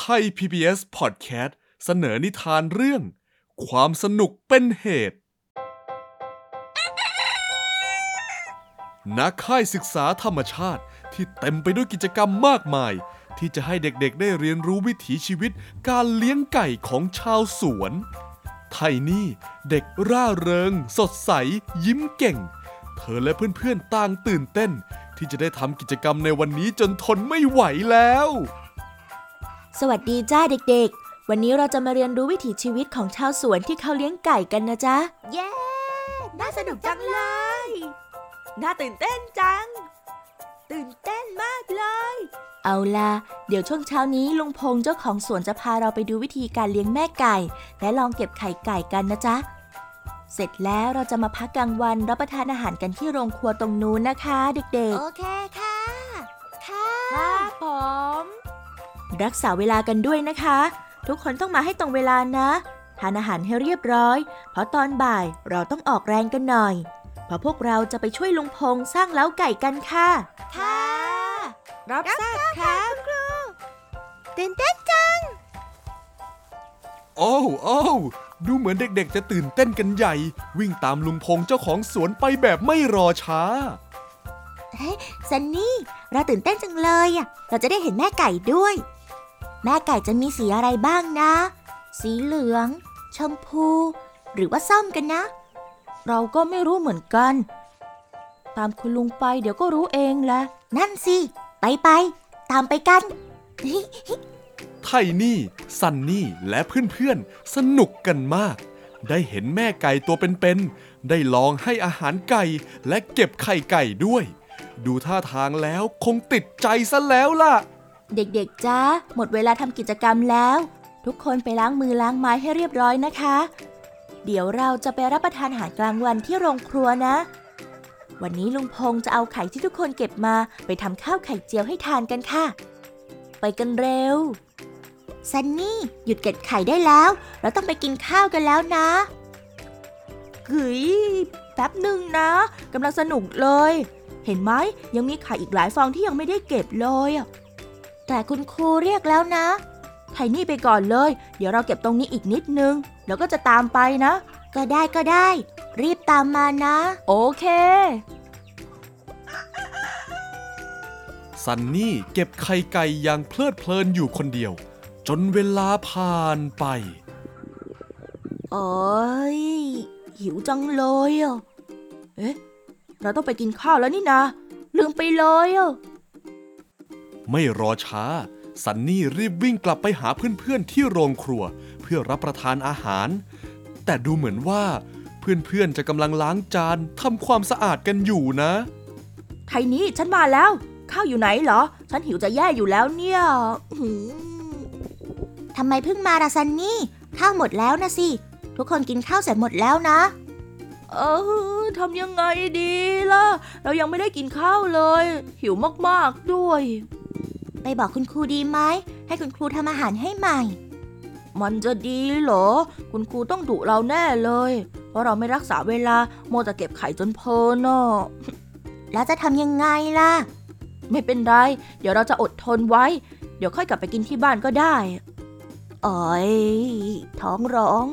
ย PBS Podcast เสนอนิทานเรื่องความสนุกเป็นเหตุณ ค่ายศึกษาธรรมชาติที่เต็มไปด้วยกิจกรรมมากมายที่จะให้เด็กๆได้เรียนรู้วิถีชีวิตการเลี้ยงไก่ของชาวสวนไทนี่เด็กร่าเริงสดใสยิ้มเก่งเธอและเพื่อนๆต่างตื่นเต้นที่จะได้ทำกิจกรรมในวันนี้จนทนไม่ไหวแล้วสวัสดีจ้าเด็กๆวันนี้เราจะมาเรียนรู้วิถีชีวิตของชาวสวนที่เขาเลี้ยงไก่กันนะจ๊ะเย้ น่าสนุกจังเลยน่าตื่นเต้นจังตื่นเต้นมากเลยเอาล่ะเดี๋ยวช่วงเช้านี้ลุงพงษ์เจ้าของสวนจะพาเราไปดูวิธีการเลี้ยงแม่ไก่และลองเก็บไข่ไก่กันนะจ๊ะเสร็จแล้วเราจะมาพักกลางวันรับประทานอาหารกันที่โรงครัวตรงนู้นนะคะเด็กๆโอเคค่ะครับผมรักษาเวลากันด้วยนะคะทุกคนต้องมาให้ตรงเวลานะทานอาหารให้เรียบร้อยเพราะตอนบ่ายเราต้องออกแรงกันหน่อยเพราะพวกเราจะไปช่วยลุงพงษ์สร้างเล้าไก่กันค่ะค่ะรับทราบครับครูตื่นเต้นจังโอ้ดูเหมือนเด็กๆจะตื่นเต้นกันใหญ่วิ่งตามลุงพงษ์เจ้าของสวนไปแบบไม่รอช้าเฮ้ยซันนี่เราตื่นเต้นจังเลยอ่ะเราจะได้เห็นแม่ไก่ด้วยแม่ไก่จะมีสีอะไรบ้างนะสีเหลืองชมพูหรือว่าส้มกันนะเราก็ไม่รู้เหมือนกันตามคุณลุงไปเดี๋ยวก็รู้เองแหละนั่นสิไปตามไปกันไทนี่ซันนี่และเพื่อนๆสนุกกันมากได้เห็นแม่ไก่ตัวเป็นๆได้ลองให้อาหารไก่และเก็บไข่ไก่ด้วยดูท่าทางแล้วคงติดใจซะแล้วล่ะเด็กๆจ้าหมดเวลาทำกิจกรรมแล้วทุกคนไปล้างมือล้างไม้ให้เรียบร้อยนะคะเดี๋ยวเราจะไปรับประทานอาหารกลางวันที่โรงครัวนะวันนี้ลุงพงษ์จะเอาไข่ที่ทุกคนเก็บมาไปทำข้าวไข่เจียวให้ทานกันค่ะไปกันเร็วซันนี่หยุดเก็บไข่ได้แล้วเราต้องไปกินข้าวกันแล้วนะแป๊บหนึ่งนะกำลังสนุกเลยเห็นไหมยังมีไข่อีกหลายฟองที่ยังไม่ได้เก็บเลยแต่คุณครูเรียกแล้วนะไข่นี่ไปก่อนเลยเดี๋ยวเราเก็บตรงนี้อีกนิดนึงแล้วก็จะตามไปนะก็ได้รีบตามมานะโอเคซันนี่เก็บไข่ไก่อย่างเพลิดเพลินอยู่คนเดียวจนเวลาผ่านไปโอ้ยหิวจังเลยเอ๊ะเราต้องไปกินข้าวแล้วนี่นะลืมไปเลยไม่รอช้าซันนี่รีบวิ่งกลับไปหาเพื่อนๆที่โรงครัวเพื่อรับประทานอาหารแต่ดูเหมือนว่าเพื่อนๆจะกำลังล้างจานทำความสะอาดกันอยู่นะไทนี่ฉันมาแล้วข้าวอยู่ไหนเหรอฉันหิวจะแย่อยู่แล้วเนี่ยทำไมเพิ่งมาล่ะซันนี่ข้าวหมดแล้วนะสิทุกคนกินข้าวเสร็จหมดแล้วนะทำยังไงดีล่ะเรายังไม่ได้กินข้าวเลยหิวมากๆด้วยไปบอกคุณครูดีไหมให้คุณครูทำอาหารให้ใหม่มันจะดีเหรอคุณครูต้องดุเราแน่เลยเพราะเราไม่รักษาเวลาโมวแต่เก็บไข่จนเพลินแล้วจะทำยังไงล่ะไม่เป็นไรเดี๋ยวเราจะอดทนไว้เดี๋ยวค่อยกลับไปกินที่บ้านก็ได้อ๋อยท้องร้อง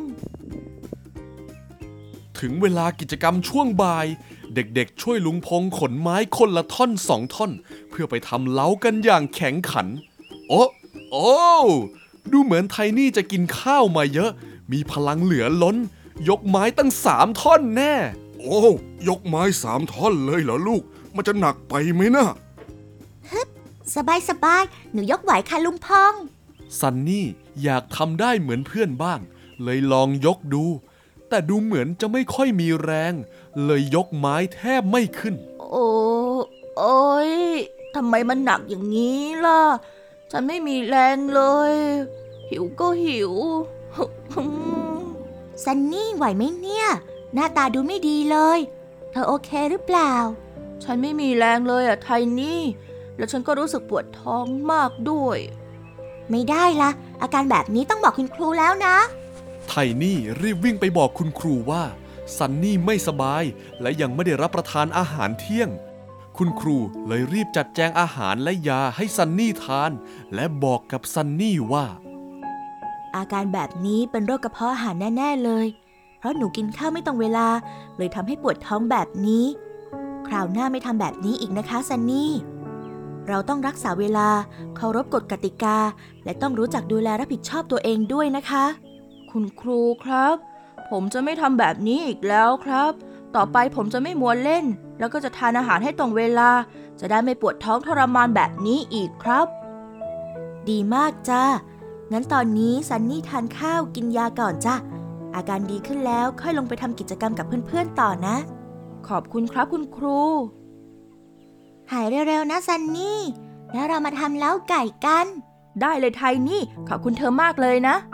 ถึงเวลากิจกรรมช่วงบ่ายเด็กๆช่วยลุงพงษ์ขนไม้คนละท่อน2 ท่อนเพื่อไปทำเล้ากันอย่างแข็งขันโอ้ดูเหมือนไทนี่จะกินข้าวมาเยอะมีพลังเหลือล้นยกไม้ตั้ง3 ท่อนแน่โอ้ยกไม้3 ท่อนเลยเหรอลูกมันจะหนักไปไหมนะฮึบสบายหนูยกไหวค่ะลุงพงษ์ซันนี่อยากทำได้เหมือนเพื่อนบ้างเลยลองยกดูแต่ดูเหมือนจะไม่ค่อยมีแรงเลยยกไม้แทบไม่ขึ้นโอ้ยทำไมมันหนักอย่างนี้ล่ะฉันไม่มีแรงเลยหิวก็หิวซันนี่ไหวไหมเนี่ยหน้าตาดูไม่ดีเลยเธอโอเคหรือเปล่าฉันไม่มีแรงเลยไทนี่แล้วฉันก็รู้สึกปวดท้องมากด้วยไม่ได้ละอาการแบบนี้ต้องบอกคุณครูแล้วนะไทนี่รีบวิ่งไปบอกคุณครูว่าซันนี่ไม่สบายและยังไม่ได้รับประทานอาหารเที่ยงคุณครูเลยรีบจัดแจงอาหารและยาให้ซันนี่ทาน และบอกกับซันนี่ว่าอาการแบบนี้เป็นโรคกระเพาะอาหารแน่ๆเลย เพราะหนูกินข้าวไม่ตรงเวลาเลยทำให้ปวดท้องแบบนี้ คราวหน้าไม่ทำแบบนี้อีกนะคะซันนี่ เราต้องรักษาเวลาเคารพกฎกติกา และต้องรู้จักดูแลรับผิดชอบตัวเองด้วยนะคะ คุณครูครับ ผมจะไม่ทำแบบนี้อีกแล้วครับ ต่อไปผมจะไม่มัวเล่น แล้วก็จะทานอาหารให้ตรงเวลา จะได้ไม่ปวดท้องทรมานแบบนี้อีกครับ ดีมากจ้างั้นตอนนี้ซันนี่ทานข้าวกินยาก่อนจ้ะอาการดีขึ้นแล้วค่อยลงไปทำกิจกรรมกับเพื่อนๆต่อนะ ขอบคุณครับคุณครูหายเร็วๆนะซันนี่ แล้วเรามาทำเล้าไก่กันได้เลยไทนี่ขอบคุณเธอมากเลยนะ